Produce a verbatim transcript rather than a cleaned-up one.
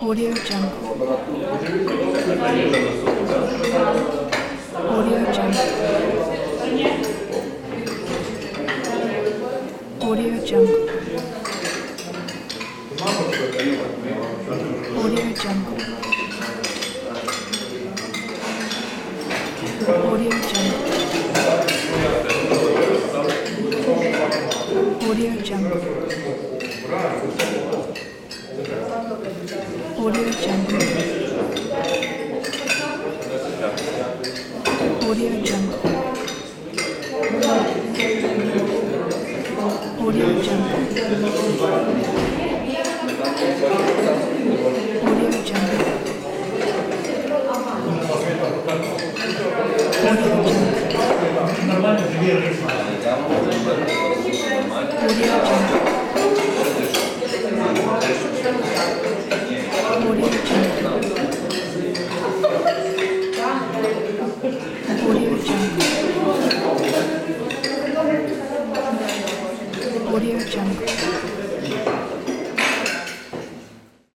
Audio Jungle. Audio Jungle. Audio Jungle. Audio Jungle. Audio Jungle. Audio Jungle. Audio Jungle. Audio Jungle. Audio Jungle. Audio Jungle. Audio Jungle. Audio Jungle. Audio Jungle. Audio Jungle. Audio Jungle.